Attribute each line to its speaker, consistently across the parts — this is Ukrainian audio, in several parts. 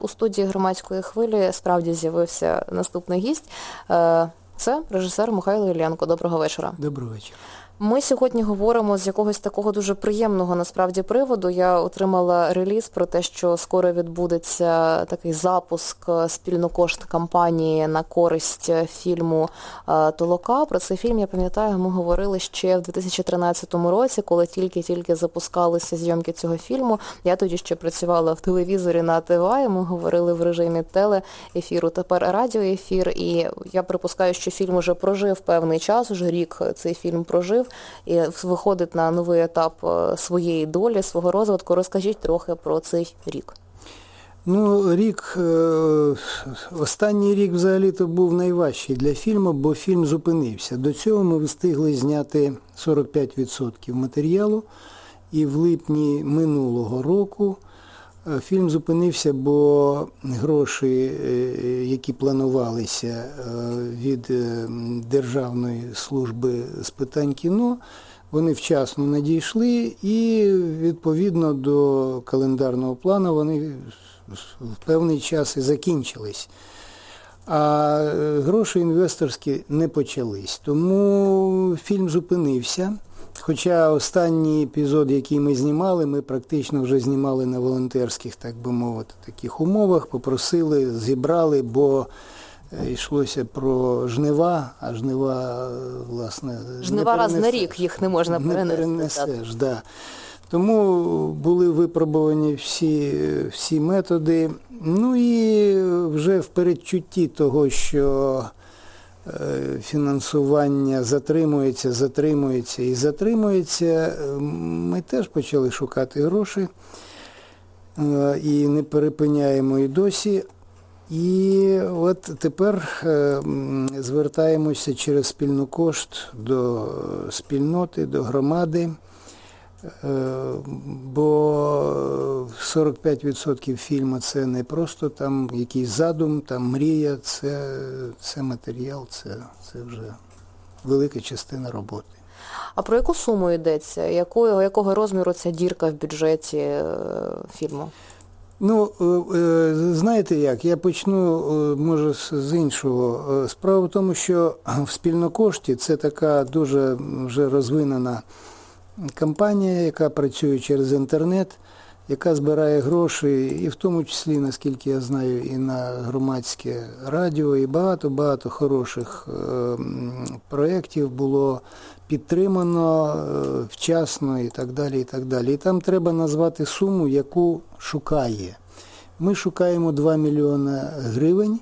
Speaker 1: У студії «Громадської хвилі» справді з'явився наступний гість. Це режисер Михайло Іллєнко. Доброго вечора.
Speaker 2: Доброго вечора.
Speaker 1: Ми сьогодні говоримо з якогось такого дуже приємного, насправді, приводу. Я отримала реліз про те, що скоро відбудеться такий запуск спільнокошт кампанії на користь фільму «Толока». Про цей фільм, я пам'ятаю, ми говорили ще в 2013 році, коли тільки запускалися зйомки цього фільму. Я тоді ще працювала в телевізорі на ТВА, і ми говорили в режимі телеефіру, тепер радіоефір. І я припускаю, що фільм уже прожив певний час, уже рік цей фільм прожив. І виходить на новий етап своєї долі, свого розвитку. Розкажіть трохи про цей рік.
Speaker 2: Останній рік взагалі-то був найважчий для фільму, бо фільм зупинився. До цього ми встигли зняти 45% матеріалу, і в липні минулого року фільм зупинився, бо гроші, які планувалися від Державної служби з питань кіно, вони вчасно надійшли і відповідно до календарного плану вони в певний час і закінчились. А гроші інвесторські не почались. Тому фільм зупинився. Хоча останній епізод, який ми знімали, ми практично вже знімали на волонтерських, так би мовити, таких умовах, попросили, зібрали, бо йшлося про жнива, а жнива, власне,
Speaker 1: жнива раз на рік, їх не можна перенести.
Speaker 2: Не перенесеш, да. Тому були випробувані всі методи. Ну і вже в передчутті того, що фінансування затримується, ми теж почали шукати гроші і не перепиняємо і досі. І от тепер звертаємося через спільнокошт до спільноти, до громади, бо 45% фільму – це не просто там якийсь задум, там мрія, це матеріал, це вже велика частина роботи.
Speaker 1: А про яку суму йдеться? Якого розміру ця дірка в бюджеті фільму?
Speaker 2: Знаєте як, я почну, може, з іншого. Справа в тому, що в спільнокошті це така дуже вже розвинена компанія, яка працює через інтернет, яка збирає гроші, і в тому числі, наскільки я знаю, і на громадське радіо, і багато хороших проєктів було підтримано вчасно і так далі, і так далі. І там треба назвати суму, яку шукає. Ми шукаємо 2 мільйони гривень,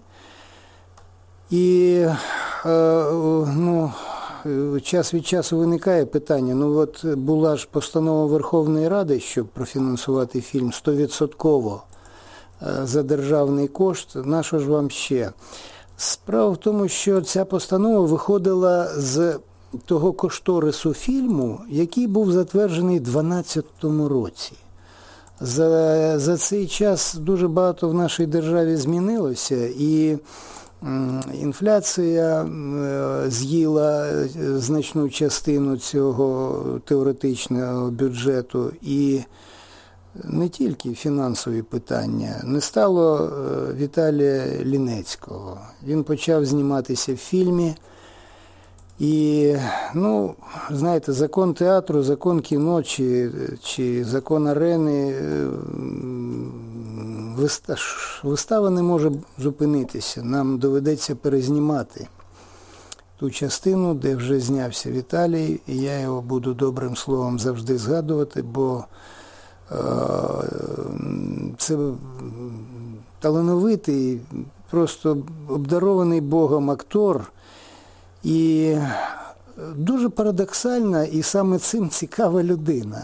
Speaker 2: і час від часу виникає питання, була ж постанова Верховної Ради, щоб профінансувати фільм 100% за державний кошт, на що ж вам ще? Справа в тому, що ця постанова виходила з того кошторису фільму, який був затверджений у 2012 році. За цей час дуже багато в нашій державі змінилося, і інфляція з'їла значну частину цього теоретичного бюджету, і не тільки фінансові питання. Не стало Віталія Лінецького. Він почав зніматися в фільмі. І, знаєте, закон театру, закон кіно чи закон арени, вистава не може зупинитися. Нам доведеться перезнімати ту частину, де вже знявся Віталій, і я його буду добрим словом завжди згадувати, бо це талановитий, просто обдарований Богом актор. І дуже парадоксальна, і саме цим цікава людина.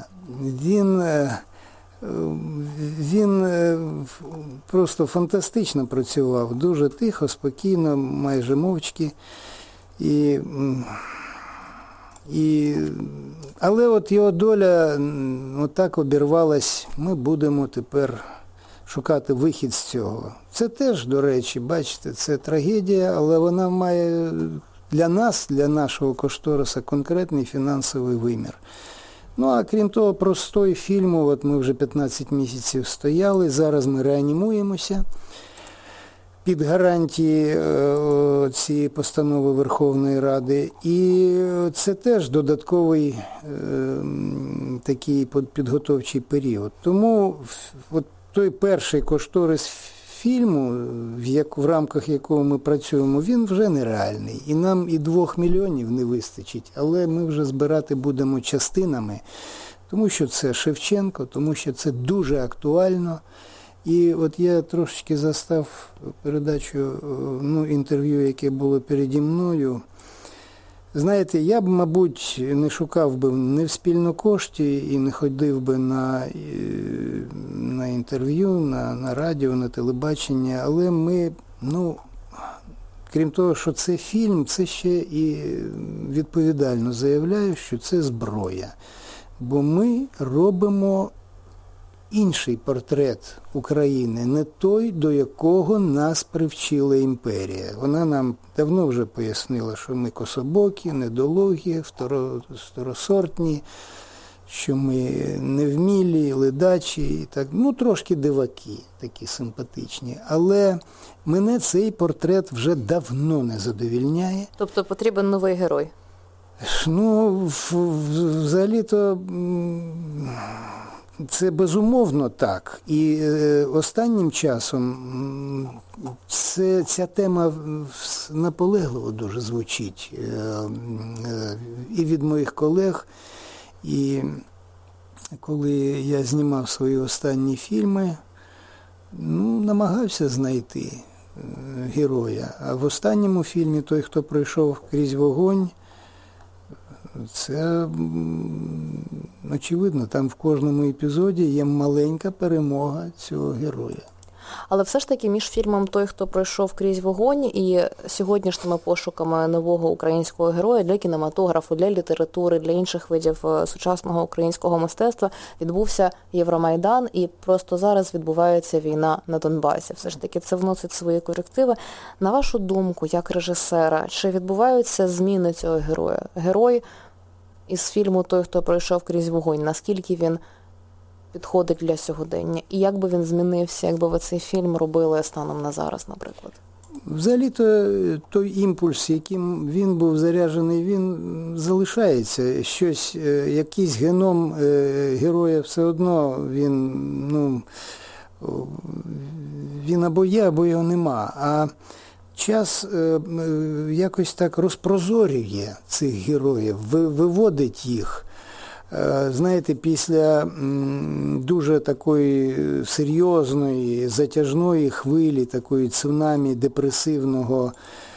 Speaker 2: Він просто фантастично працював, дуже тихо, спокійно, майже мовчки. Але от його доля отак обірвалась, ми будемо тепер шукати вихід з цього. Це теж, до речі, бачите, це трагедія, але вона має для нас, для нашого кошториса конкретний фінансовий вимір. Ну, а крім того, простої фільму, от ми вже 15 місяців стояли, зараз ми реанімуємося під гарантії цієї постанови Верховної Ради. І це теж додатковий такий підготовчий період. Тому от той перший кошторис фільму, в рамках якого ми працюємо, він вже нереальний. І нам і 2 мільйонів не вистачить, але ми вже збирати будемо частинами, тому що це Шевченко, тому що це дуже актуально. І от я трошечки застав передачу, інтерв'ю, яке було переді мною. Знаєте, я б, мабуть, не шукав би не в Спільнокошті і не ходив би на інтерв'ю, на радіо, на телебачення, але ми, крім того, що це фільм, це ще і відповідально заявляю, що це зброя. Бо ми робимо інший портрет України, не той, до якого нас привчила імперія. Вона нам давно вже пояснила, що ми кособокі, недолугі, второсортні, що ми невмілі, ледачі, і так, трошки диваки, такі симпатичні. Але мене цей портрет вже давно не задовільняє.
Speaker 1: Тобто потрібен новий герой?
Speaker 2: Взагалі-то це безумовно так. І останнім часом ця тема наполегливо дуже звучить і від моїх колег. І коли я знімав свої останні фільми, намагався знайти героя. А в останньому фільмі «Той, хто пройшов крізь вогонь», це, очевидно, там в кожному епізоді є маленька перемога цього героя.
Speaker 1: Але все ж таки між фільмом «Той, хто пройшов крізь вогонь» і сьогоднішніми пошуками нового українського героя для кінематографу, для літератури, для інших видів сучасного українського мистецтва відбувся Євромайдан, і просто зараз відбувається війна на Донбасі. Все ж таки це вносить свої корективи. На вашу думку, як режисера, чи відбуваються зміни цього героя? Герой із фільму «Той, хто пройшов крізь вогонь», наскільки він підходить для сьогодення? І як би він змінився, якби ви цей фільм робили станом на зараз, наприклад?
Speaker 2: Взагалі-то той імпульс, яким він був заряджений, він залишається. Якийсь геном героя все одно, він або є, або його нема. А час якось так розпрозорює цих героїв, виводить їх. Знаєте, після дуже такої серйозної, затяжної хвилі, такої цунамі депресивного,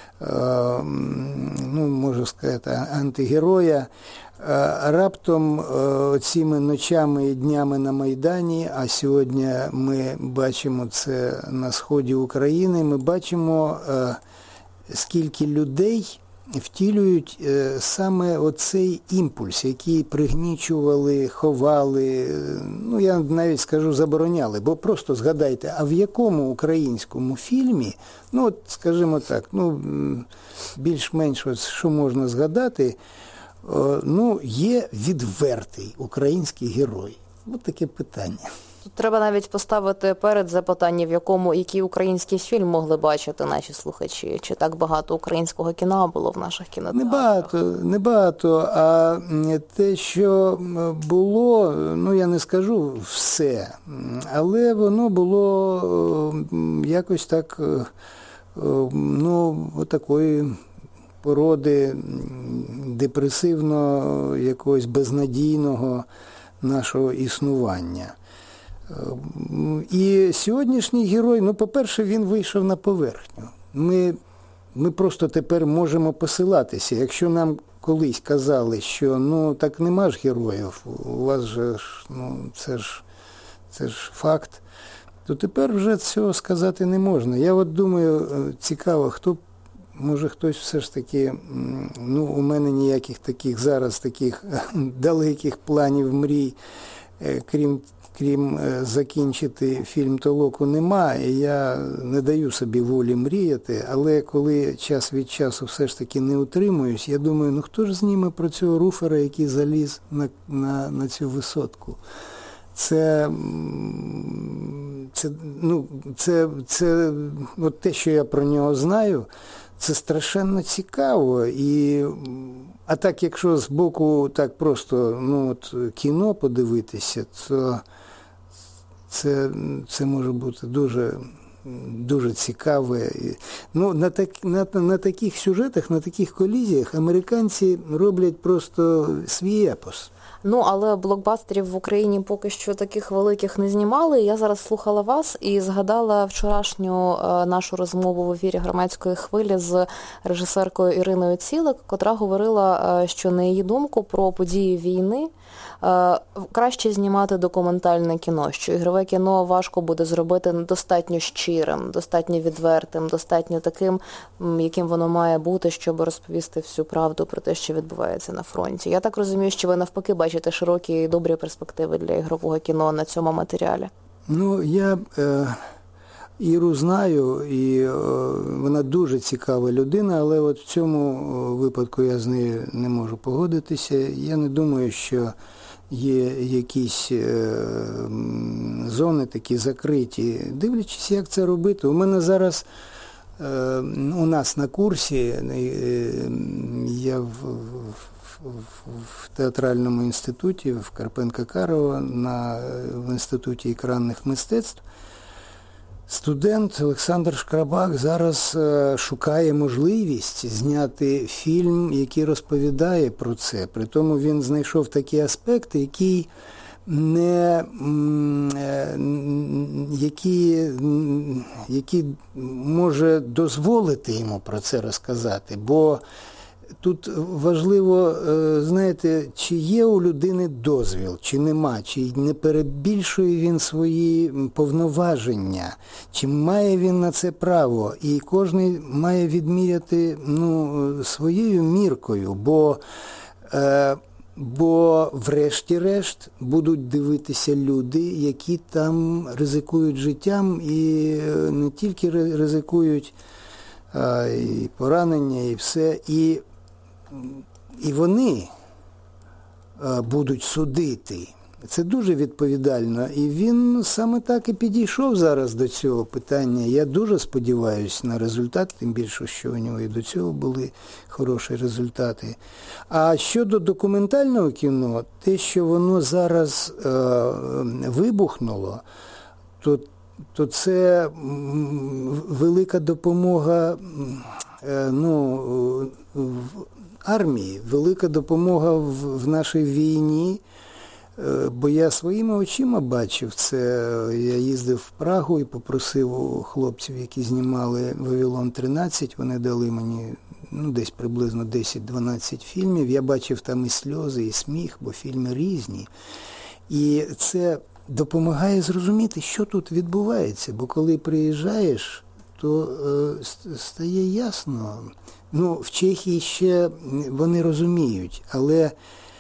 Speaker 2: можна сказати, антигероя, раптом цими ночами і днями на Майдані, а сьогодні ми бачимо це на сході України, ми бачимо, скільки людей втілюють саме оцей імпульс, який пригнічували, ховали, я навіть скажу, забороняли. Бо просто згадайте, а в якому українському фільмі, скажімо так, більш-менш, що можна згадати, є відвертий український герой. Ось таке питання.
Speaker 1: Тут треба навіть поставити перед запитання, який український фільм могли бачити наші слухачі. Чи так багато українського кіно було в наших кінотеатрах?
Speaker 2: Небагато. А те, що було, я не скажу все, але воно було якось так, такої породи депресивно, якогось безнадійного нашого існування. І сьогоднішній герой, по-перше, він вийшов на поверхню. Ми просто тепер можемо посилатися. Якщо нам колись казали, що так нема ж героїв, у вас же це ж факт, то тепер вже цього сказати не можна. Я от думаю, цікаво, може хтось все ж таки, у мене ніяких таких зараз таких далеких планів, мрій, крім закінчити фільм «Толоку» нема, і я не даю собі волі мріяти, але коли час від часу все ж таки не утримуюсь, я думаю, ну хто ж зніме про цього руфера, який заліз на цю висотку? Це от те, що я про нього знаю, це страшенно цікаво. А так, якщо з боку так просто кіно подивитися, то це може бути дуже, дуже цікаве. На таких сюжетах, на таких колізіях американці роблять просто свій епос.
Speaker 1: Але блокбастерів в Україні поки що таких великих не знімали. Я зараз слухала вас і згадала вчорашню нашу розмову в ефірі «Громадської хвилі» з режисеркою Іриною Цілик, котра говорила, що на її думку про події війни краще знімати документальне кіно, що ігрове кіно важко буде зробити достатньо щирим, достатньо відвертим, достатньо таким, яким воно має бути, щоб розповісти всю правду про те, що відбувається на фронті. Я так розумію, що ви навпаки бачите широкі і добрі перспективи для ігрового кіно на цьому матеріалі.
Speaker 2: Я Іру знаю, і вона дуже цікава людина, але от в цьому випадку я з нею не можу погодитися. Я не думаю, що є якісь зони такі закриті. Дивлячись, як це робити. У мене зараз, у нас на курсі, я в театральному інституті, в Карпенка-Карого, в Інституті екранних мистецтв, студент Олександр Шкрабак зараз шукає можливість зняти фільм, який розповідає про це. Притому він знайшов такі аспекти, які може дозволити йому про це розказати. Бо тут важливо, знаєте, чи є у людини дозвіл, чи нема, чи не перебільшує він свої повноваження, чи має він на це право. І кожен має відміряти своєю міркою, бо врешті-решт будуть дивитися люди, які там ризикують життям і не тільки ризикують, а і поранення, і все. І вони будуть судити. Це дуже відповідально. І він саме так і підійшов зараз до цього питання. Я дуже сподіваюся на результат, тим більше, що у нього і до цього були хороші результати. А щодо документального кіно, те, що воно зараз вибухнуло, то це велика допомога армії, велика допомога в нашій війні, бо я своїми очима бачив це. Я їздив в Прагу і попросив у хлопців, які знімали «Вавилон-13», вони дали мені десь приблизно 10-12 фільмів. Я бачив там і сльози, і сміх, бо фільми різні. І це допомагає зрозуміти, що тут відбувається, бо коли приїжджаєш, то стає ясно. В Чехії ще вони розуміють, але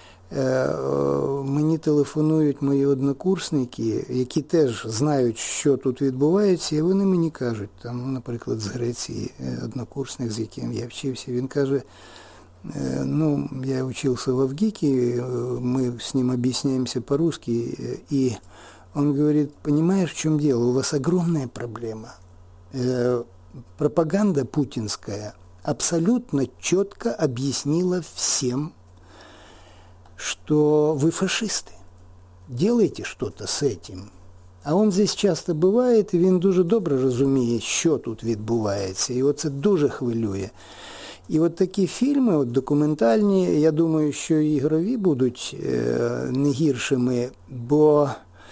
Speaker 2: мені телефонують мої однокурсники, які теж знають, що тут відбувається, і вони мені кажуть, наприклад, з Греції однокурсник, з яким я вчився, він каже, я учился в Авгике, мы с ним объясняемся по-русски, и он говорит, понимаешь, в чем дело, у вас огромная проблема. Пропаганда путинская абсолютно четко объяснила всем, что вы фашисты. Делайте что-то с этим. А він здесь часто буває, і він дуже добре розуміє, що тут відбувається. І оце дуже хвилює. І от такі фільми, документальні, я думаю, що і ігрові будуть не гіршими, бо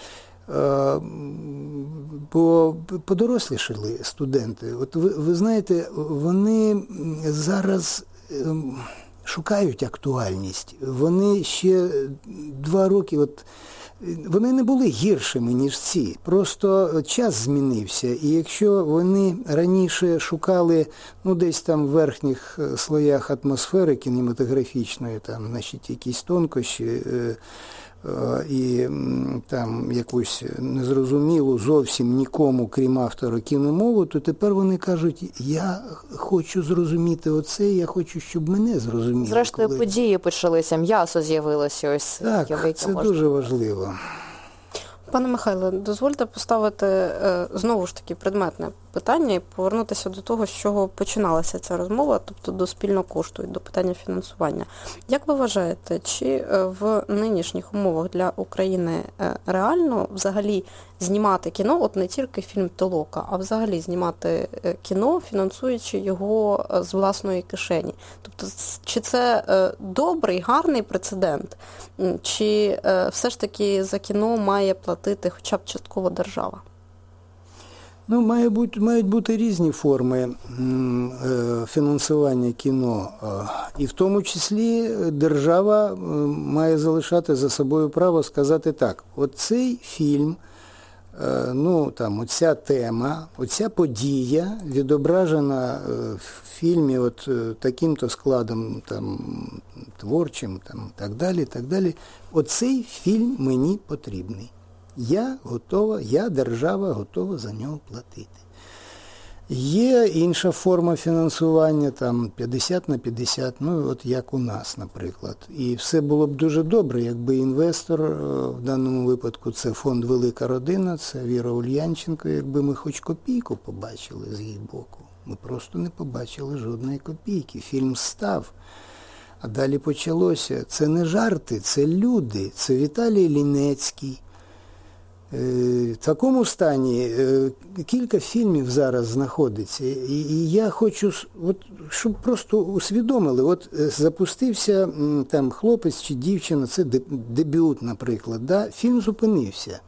Speaker 2: подорослішали студенти. От ви знаєте, вони зараз шукають актуальність. Вони ще 2 роки, вони не були гіршими, ніж ці. Просто час змінився. І якщо вони раніше шукали, десь там в верхніх слоях атмосфери кінематографічної, якісь тонкощі, і там якусь незрозумілу зовсім нікому, крім автора, кіномову, то тепер вони кажуть, я хочу зрозуміти оце, я хочу, щоб мене зрозуміли.
Speaker 1: Зрештою, події почалися, м'ясо з'явилося. Ось
Speaker 2: так, це дуже важливо.
Speaker 3: Пане Михайле, дозвольте поставити знову ж таки предметне питання і повернутися до того, з чого починалася ця розмова, тобто до спільного кошту і до питання фінансування. Як ви вважаєте, чи в нинішніх умовах для України реально взагалі знімати кіно, от не тільки фільм «Толока», а взагалі знімати кіно, фінансуючи його з власної кишені? Тобто, чи це добрий, гарний прецедент, чи все ж таки за кіно має платити хоча б частково держава?
Speaker 2: Ну, мають бути різні форми фінансування кіно. І в тому числі держава має залишати за собою право сказати так, от цей фільм, ну, там, оця тема, оця подія відображена в фільмі от таким-то складом там, творчим, там, так далі, так далі. Оцей фільм мені потрібний. Я, держава, готова за нього платити. Є інша форма фінансування, там 50/50, ну от як у нас, наприклад. І все було б дуже добре, якби інвестор, в даному випадку це фонд «Велика родина», це Віра Ульянченко, якби ми хоч копійку побачили з її боку. Ми просто не побачили жодної копійки. Фільм став. А далі почалося. Це не жарти, це люди, це Віталій Лінецький. В такому стані кілька фільмів зараз знаходиться. І я хочу, от, щоб просто усвідомили, от запустився там хлопець чи дівчина, це дебют, наприклад, да? Фільм зупинився.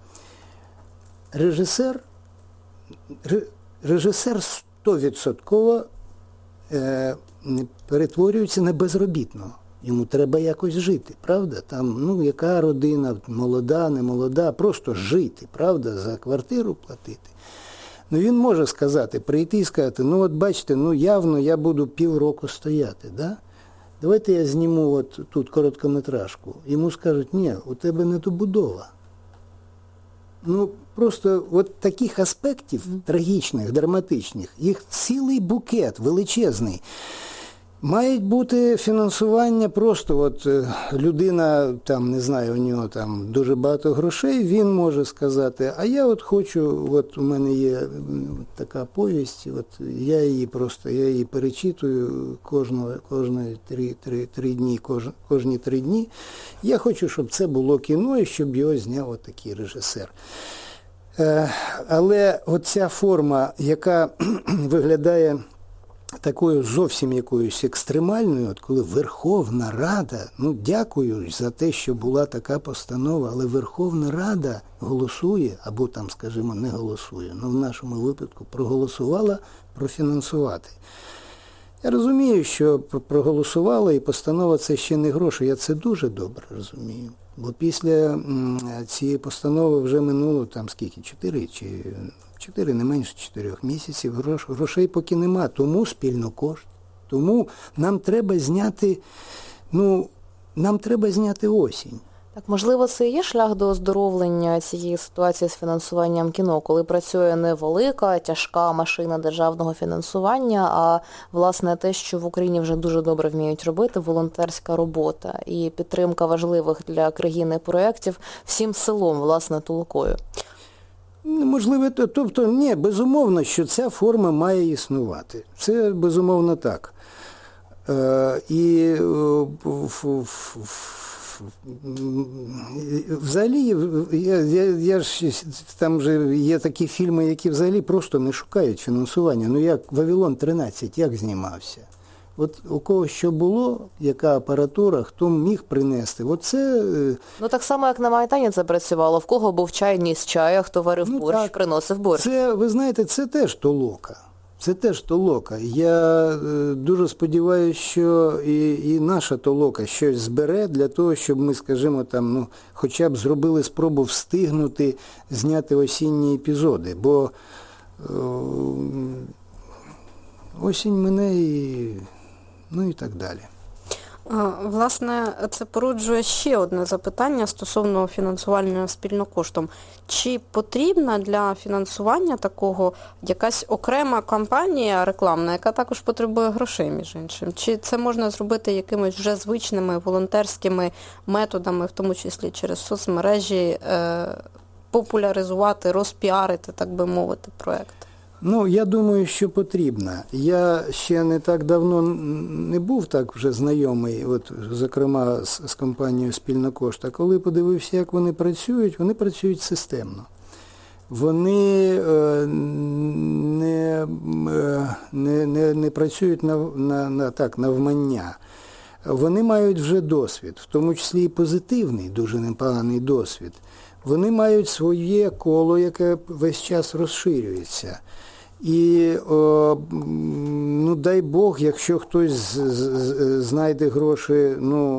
Speaker 2: Режисер 100% перетворюється на безробітного. Йому треба якось жити, правда? Там, ну, яка родина, молода, не молода, просто жити, правда, за квартиру платити. Ну, він може сказати, прийти і сказати, ну, от бачите, ну, явно я буду півроку стояти, да? Давайте я зніму от тут короткометражку. Йому скажуть, ні, у тебе не добудова. Ну, просто от таких аспектів трагічних, драматичних, їх цілий букет величезний. Мають бути фінансування просто, от людина, там, не знаю, у нього там дуже багато грошей, він може сказати, а я от хочу, от у мене є така повість, от я її перечитую кожні 3 дні. Я хочу, щоб це було кіно і щоб його зняв от такий режисер. Але оця форма, яка виглядає такою зовсім якоюсь екстремальною, от коли Верховна Рада, ну дякую за те, що була така постанова, але Верховна Рада голосує, або там, скажімо, не голосує, ну в нашому випадку проголосувала профінансувати. Я розумію, що проголосувала і постанова це ще не гроші, я це дуже добре розумію. Бо після цієї постанови вже минуло там скільки, 4, не менше 4 місяців, грошей поки нема, тому спільно кошт. Тому нам треба зняти осінь.
Speaker 1: Так, можливо, це і є шлях до оздоровлення цієї ситуації з фінансуванням кіно, коли працює не велика, тяжка машина державного фінансування, а, власне, те, що в Україні вже дуже добре вміють робити, волонтерська робота і підтримка важливих для країни проєктів всім селом, власне, Толокою.
Speaker 2: Можливо, тобто, ні, безумовно, що ця форма має існувати. Це, безумовно, так. І взагалі, я ж, там же є такі фільми, які взагалі просто не шукають фінансування. Ну, як «Вавилон 13», як знімався? От у кого що було, яка апаратура, хто міг принести, оце...
Speaker 1: Ну так само, як на Майдані це працювало. В кого був чайний з чаю, хто варив борщ, так, приносив борщ.
Speaker 2: Це, ви знаєте, це теж Толока. Це теж Толока. Я дуже сподіваюся, що і наша Толока щось збере для того, щоб ми, скажімо, там, ну, хоча б зробили спробу встигнути зняти осінні епізоди. Бо осінь мине і... ну і так далі.
Speaker 3: Власне, це породжує ще одне запитання стосовно фінансування спільно коштом. Чи потрібна для фінансування такого якась окрема кампанія рекламна, яка також потребує грошей, між іншим? Чи це можна зробити якимись вже звичними волонтерськими методами, в тому числі через соцмережі, популяризувати, розпіарити, так би мовити, проект?
Speaker 2: Я думаю, що потрібно. Я ще не так давно не був так вже знайомий, зокрема з компанією «Спільно кошт», а коли подивився, як вони працюють системно. Вони не працюють навмання. Вони мають вже досвід, в тому числі і позитивний, дуже непоганий досвід. Вони мають своє коло, яке весь час розширюється. І, дай Бог, якщо хтось знайде гроші,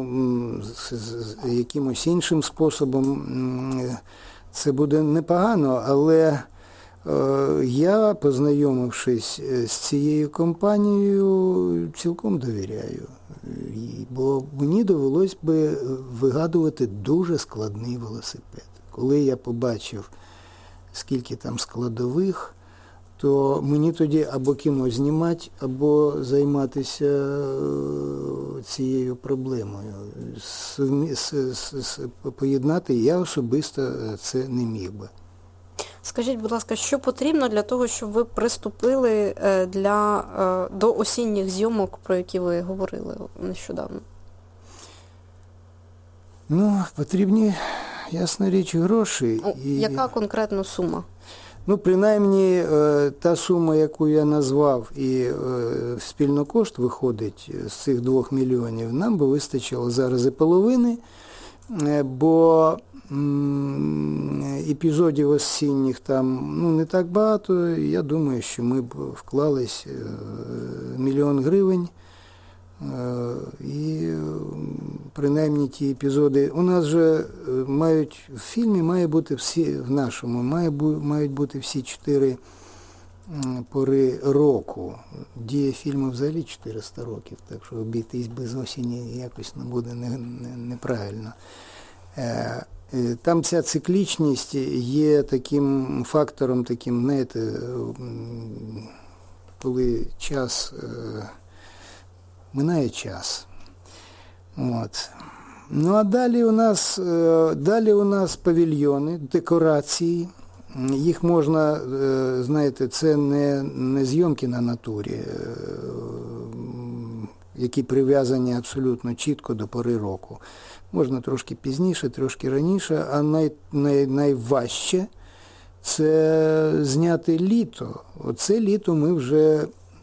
Speaker 2: якимось іншим способом, це буде непогано, але я, познайомившись з цією компанією, цілком довіряю. Бо мені довелось би вигадувати дуже складний велосипед. Коли я побачив, скільки там складових, то мені тоді або кіно знімати, або займатися цією проблемою. Поєднати я особисто це не міг би.
Speaker 3: Скажіть, будь ласка, що потрібно для того, щоб ви приступили до осінніх зйомок, про які ви говорили нещодавно?
Speaker 2: Потрібні, ясна річ, гроші.
Speaker 3: Яка конкретно сума?
Speaker 2: Принаймні, та сума, яку я назвав, і «Спільно кошт» виходить з цих 2 мільйонів, нам би вистачило зараз і половини, бо епізодів осінніх там не так багато. Я думаю, що ми б вклались 1 мільйон гривень. І принаймні ті епізоди у нас же в фільмі має бути в нашому мають бути всі 4 пори року. Дія фільму взагалі 400 років, так що обійтись без осені якось буде неправильно. Там ця циклічність є таким фактором, коли минає час. А далі у нас павільйони, декорації. Їх можна, це не зйомки на натурі, які прив'язані абсолютно чітко до пори року. Можна трошки пізніше, трошки раніше, а найважче – це зняти літо. Оце літо ми вже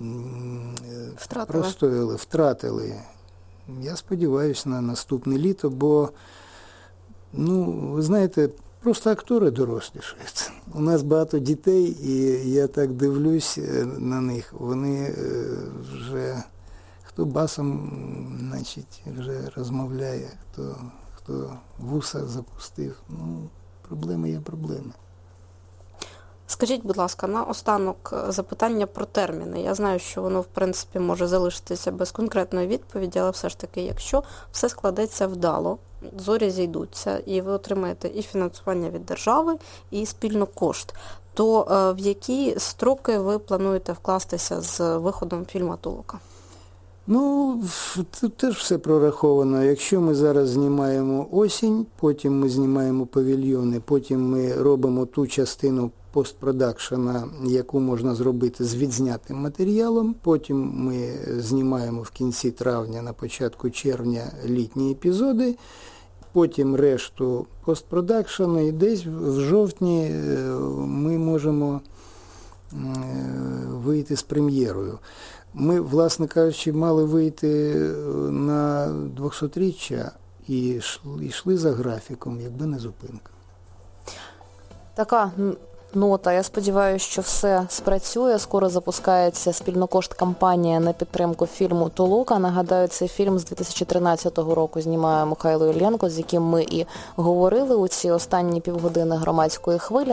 Speaker 2: втратили. Я сподіваюся на наступне літо, бо, ви знаєте, просто актори дорослішають. У нас багато дітей, і я так дивлюсь на них. Вони вже, хто басом, вже розмовляє, хто вуса запустив. Проблеми є проблеми.
Speaker 3: Скажіть, будь ласка, наостанок запитання про терміни. Я знаю, що воно, в принципі, може залишитися без конкретної відповіді, але все ж таки, якщо все складеться вдало, зорі зійдуться, і ви отримаєте і фінансування від держави, і спільно кошт, то в які строки ви плануєте вкластися з виходом фільму «Толока»?
Speaker 2: Тут теж все прораховано. Якщо ми зараз знімаємо осінь, потім ми знімаємо павільйони, потім ми робимо ту частину постпродакшена, яку можна зробити з відзнятим матеріалом, потім ми знімаємо в кінці травня, на початку червня літні епізоди, потім решту постпродакшена, і десь в жовтні ми можемо вийти з прем'єрою. Ми, власне кажучи, мали вийти на 200-річчя і йшли за графіком, якби не зупинка.
Speaker 1: Така нота. Я сподіваюся, що все спрацює. Скоро запускається спільнокошт-кампанія на підтримку фільму «Толока». Нагадаю, цей фільм з 2013 року знімає Михайло Іллєнко, з яким ми і говорили у ці останні півгодини громадської хвилі.